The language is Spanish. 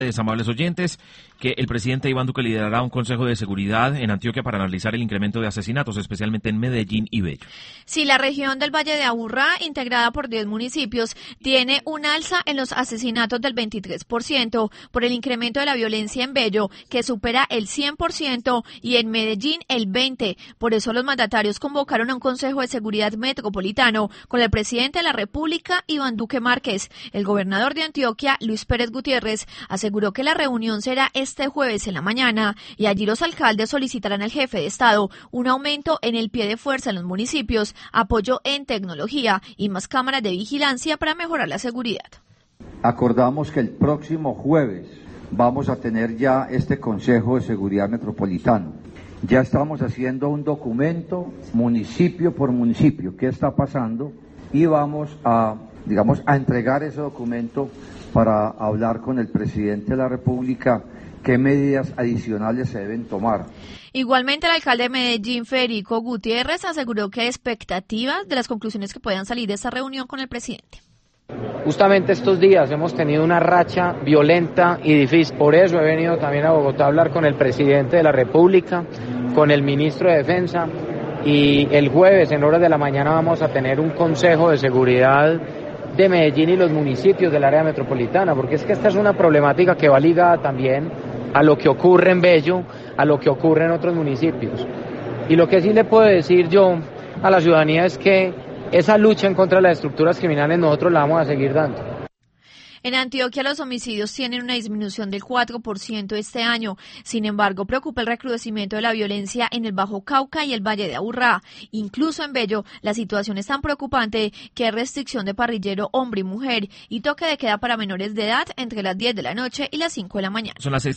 Amables oyentes, que el presidente Iván Duque liderará un consejo de seguridad en Antioquia para analizar el incremento de asesinatos, especialmente en Medellín y Bello. Sí, la región del Valle de Aburrá, integrada por 10 municipios, tiene un alza en los asesinatos del 23%, por el incremento de la violencia en Bello, que supera el 100%, y en Medellín el 20%. Por eso los mandatarios convocaron a un consejo de seguridad metropolitano con el presidente de la República, Iván Duque Márquez. El gobernador de Antioquia, Luis Pérez Gutiérrez, aseguró que la reunión será este jueves en la mañana y allí los alcaldes solicitarán al jefe de Estado un aumento en el pie de fuerza en los municipios, apoyo en tecnología y más cámaras de vigilancia para mejorar la seguridad. Acordamos que el próximo jueves vamos a tener ya este Consejo de Seguridad Metropolitano. Ya estamos haciendo un documento municipio por municipio, qué está pasando, y vamos a entregar ese documento para hablar con el presidente de la República qué medidas adicionales se deben tomar. Igualmente, el alcalde de Medellín, Federico Gutiérrez, aseguró que hay expectativas de las conclusiones que puedan salir de esta reunión con el presidente. Justamente estos días hemos tenido una racha violenta y difícil. Por eso he venido también a Bogotá a hablar con el presidente de la República, con el ministro de Defensa, y el jueves en horas de la mañana vamos a tener un consejo de seguridad de Medellín y los municipios del área metropolitana, porque es que esta es una problemática que va ligada también a lo que ocurre en Bello, a lo que ocurre en otros municipios. Y lo que sí le puedo decir yo a la ciudadanía es que esa lucha en contra de las estructuras criminales nosotros la vamos a seguir dando. En Antioquia los homicidios tienen una disminución del 4% este año. Sin embargo, preocupa el recrudecimiento de la violencia en el Bajo Cauca y el Valle de Aburrá. Incluso en Bello, la situación es tan preocupante que hay restricción de parrillero hombre y mujer y toque de queda para menores de edad entre las 10 de la noche y las 5 de la mañana. Son las 6.